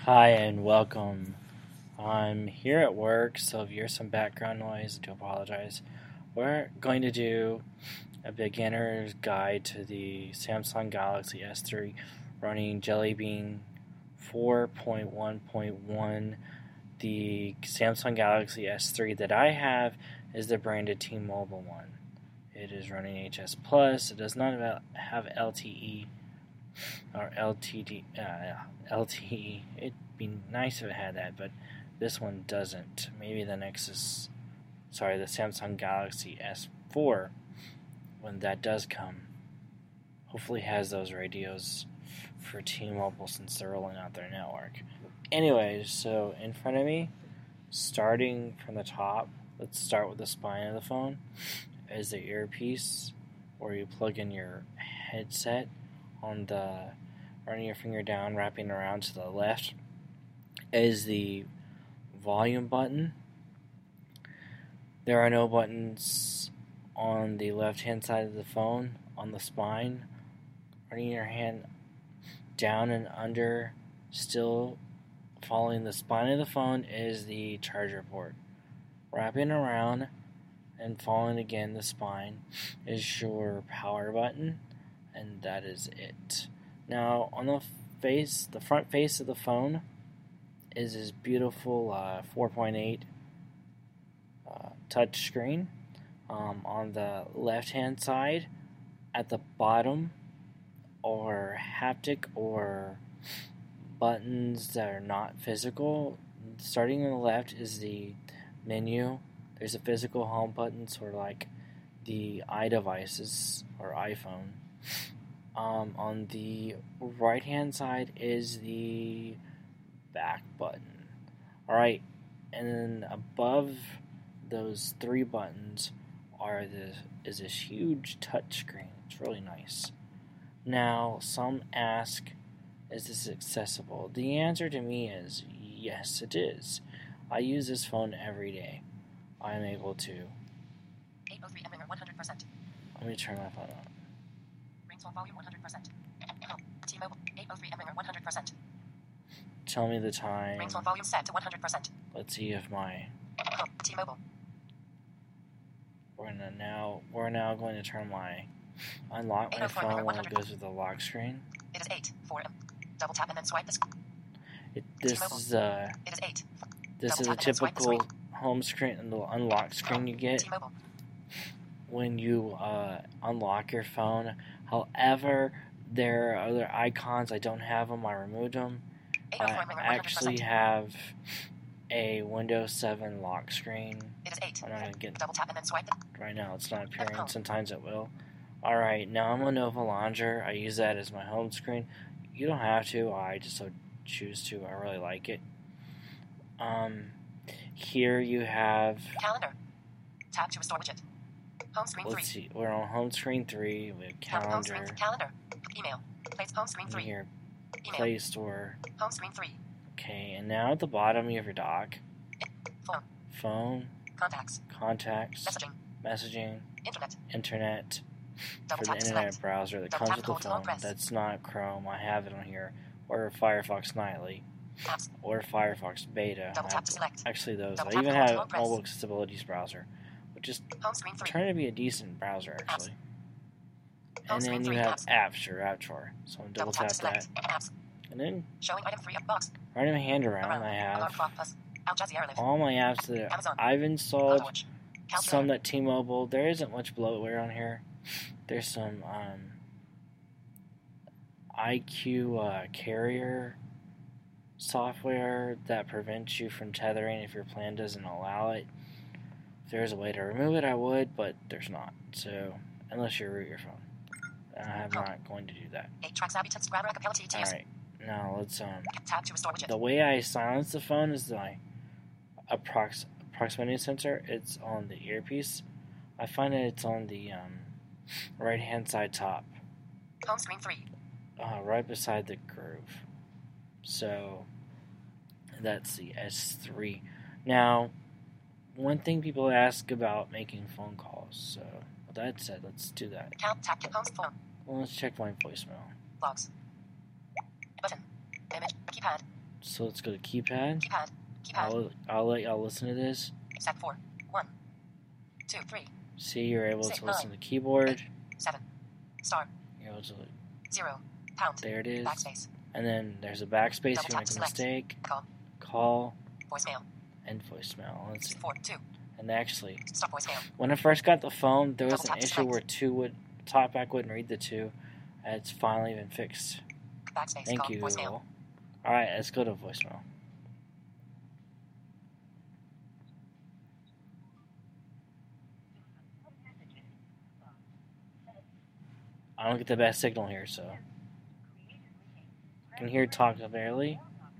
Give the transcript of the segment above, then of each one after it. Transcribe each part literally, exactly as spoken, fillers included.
Hi and welcome. I'm here at work, so if you hear some background noise, I do apologize. We're going to do a beginner's guide to the Samsung Galaxy S three running Jelly Bean four point one point one. The Samsung Galaxy S three that I have is the branded T-Mobile one. It is running H S Plus. It does not have L T E or L T D, uh, L T E. It'd be nice if it had that, but this one doesn't. Maybe the Nexus, sorry, the Samsung Galaxy S four, when that does come, hopefully has those radios for T-Mobile since they're rolling out their network. Anyways, so in front of me, starting from the top, let's start with the spine of the phone, is the earpiece where you plug in your headset. On the running your finger down, wrapping around to the left is the volume button. There are no buttons on the left hand side of the phone on the spine. Running your hand down and under, still following the spine of the phone, is the charger port. Wrapping around and following again the spine is your power button. And that is it. Now, on the face, the front face of the phone is this beautiful uh, four point eight uh, touch screen. Um, on the left-hand side, at the bottom, are haptic or buttons that are not physical. Starting on the left is the menu. There's a physical home button, sort of like the iDevices or iPhone. Um, on the right hand side is the back button. Alright, and then above those three buttons are this is this huge touch screen. It's really nice. Now, some ask, is this accessible? The answer to me is yes, it is. I use this phone every day. I'm able to. eight oh three M one hundred percent. Let me turn my phone on. Volume one hundred percent. T-Mobile eight oh three M one hundred percent. Tell me the time. Ringtone volume set to one hundred percent. Let's see if my T-Mobile. We're gonna now we're now going to turn my unlock my phone when it goes to the lock screen. It is eight four M. Double tap and then swipe this. It, this T-Mobile. is uh It is eight. this Double is a typical home screen and the unlock screen you get T-Mobile. when you uh, unlock your phone. However, there are other icons. I don't have them. I removed them. I actually have a Windows seven lock screen. It is eight. I'm not gonna get Double tap and then swipe right now. It's not appearing. Sometimes it will. All right, now I'm on Nova Launcher. I use that as my home screen. You don't have to. I just so choose to. I really like it. Um, here you have calendar. Tap to restore widget. Home screen Let's three. see. We're on home screen three. We have calendar. Home screen, calendar. Email. Place home screen three. Here, Email. Play Store. Home screen three. Okay, and now at the bottom you have your dock. Phone. Phone. Contacts. Contacts. Messaging. Messaging. Internet. Internet. Double For the tap to internet select. browser that Double comes tap with the hold to long phone. press. That's not Chrome. I have it on here. Or Firefox Nightly. Apps. Or Firefox Beta. Double I tap have to select. Actually, those. Double I tap even hold to have long press. Mobile Accessibilities browser, which is Home screen three. trying to be a decent browser actually. Home And screen then you three, have apps. apps, your app drawer. So I'm double Double tap tap to select. that. Apps. And then Showing item three up box. running my hand around, Alarm. I Alarm have clock plus. Al Jazeera live. all my apps that Amazon. I've installed. CloudWatch. Some Calculator. that T-Mobile. There isn't much bloatware on here. There's some um, I Q uh, carrier software that prevents you from tethering if your plan doesn't allow it. If there's a way to remove it, I would, but there's not. So, unless you root your phone. I'm not going to do that. Eight tracks Ableton Grabber Acapella T T S. Alright, now let's, um, Tab to restore widget. the way I silence the phone is my approx- proximity sensor. It's on the earpiece. I find that it's on the um, right hand side top. Home screen three. Uh, right beside the groove. So that's the S three. Now, one thing people ask about making phone calls. So with that said, let's do that. Count tap home phone. Well, let's check my voicemail. Logs. Button. Image. Keypad. So let's go to keypad. Keypad. Keypad. I'll, I'll let y'all listen to this. Step four. One. Two. Three. See, you're able Six, to listen nine, to the keyboard. Eight. Seven. Star. You're able to, Zero. Pound. there it is. Backspace. And then there's a backspace Double if you tap make to a select. mistake. Call. Call Voicemail. and voicemail. Let's see. Four. Two. And actually, Stop voicemail. when I first got the phone, there was Double an tap to issue select. where two would TalkBack wouldn't read the two. And it's finally been fixed. Backspace. Thank Call. you, Voicemail. Google. Alright, let's go to voicemail. I don't get the best signal here, so I can hear talk barely.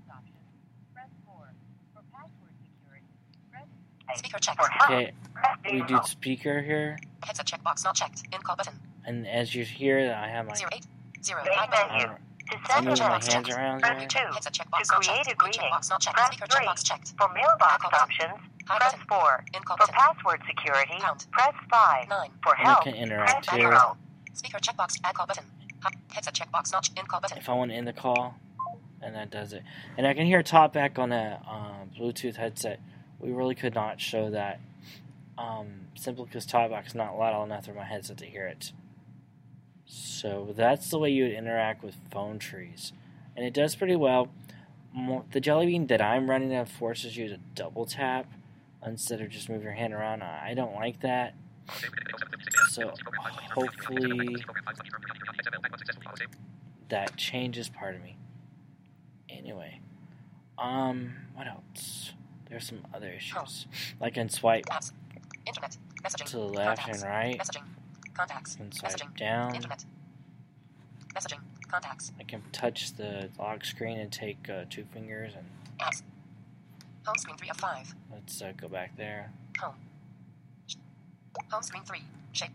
Speaker checked. Okay, we do speaker here, Headset checkbox not checked. In call button. and as you hear, I have my Zero eight. Zero. Main Nine button. menu. uh, To I'm send a moving my message, hands around press here. two. Headset To checkbox not create checked. a greeting, Checkbox not checked. press Speaker three. checkbox checked. For mailbox Call button. options, High press button. four. In call For button. password security, Pound. press five. Nine. For And I help, can press interact here. zero. Speaker checkbox. Add call button. Hi- Headset checkbox not in call button. If I want to end the call, and that does it. And I can hear TalkBack on a um, Bluetooth headset. We really could not show that, um, simply because TalkBack is not loud enough through my headset to hear it. So that's the way you would interact with phone trees, and it does pretty well. Mo- The Jelly Bean that I'm running now forces you to double tap instead of just move your hand around. I don't like that. So hopefully that changes part of me. Anyway, um, what else? There's some other issues, like in swipe Apps. Internet. Messaging. to the left Contacts. and right. Messaging. Contacts. I can swipe Messaging. down. Internet. Messaging. Contacts. I can touch the lock screen and take uh, two fingers and Apps. Home screen three of five. let's uh, go back there. Home. Home screen three. Shape.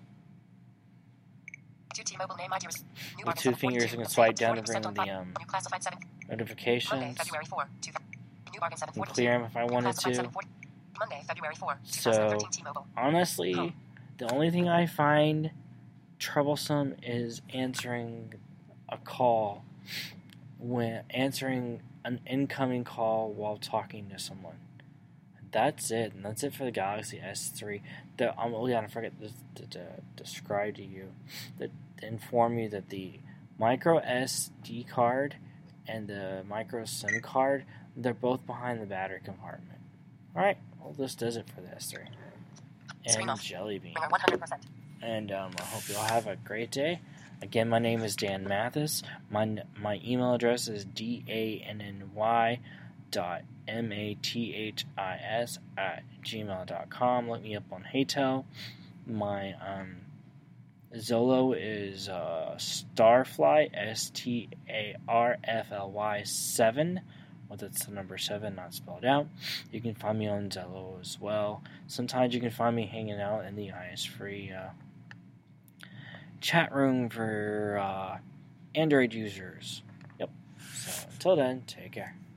Two T-Mobile name I D. Res- New With Market two seven fingers, forty-two. you can swipe down to forty percent bring on the five. um, New classified seven. Monday, notifications. February fourth. Two. New bargain seven And forty-two. clear them if I New wanted classified to. seven forty. Monday, February fourth. So, twenty thirteen T-Mobile. honestly, Home. the only thing I find troublesome is answering a call when answering an incoming call while talking to someone. That's it, and that's it for the Galaxy S three. The um, oh yeah, I forget to, to, to describe to you, that to inform you that the micro S D card and the micro SIM card, they're both behind the battery compartment. All right, well this does it for the S three Screen and off. Jelly Bean. Ringer one hundred percent. And um, I hope you all have a great day. Again, my name is Dan Mathis. My my email address is d a n n y dot m a t h i s at gmail dot com. Look me up on Haytel. My um, Zolo is uh, Starfly, S T A R F L Y seven. Well, that's the number seven, not spelled out. You can find me on Zello as well. Sometimes you can find me hanging out in the I S Free uh, chat room for uh, Android users. Yep. So until then, take care.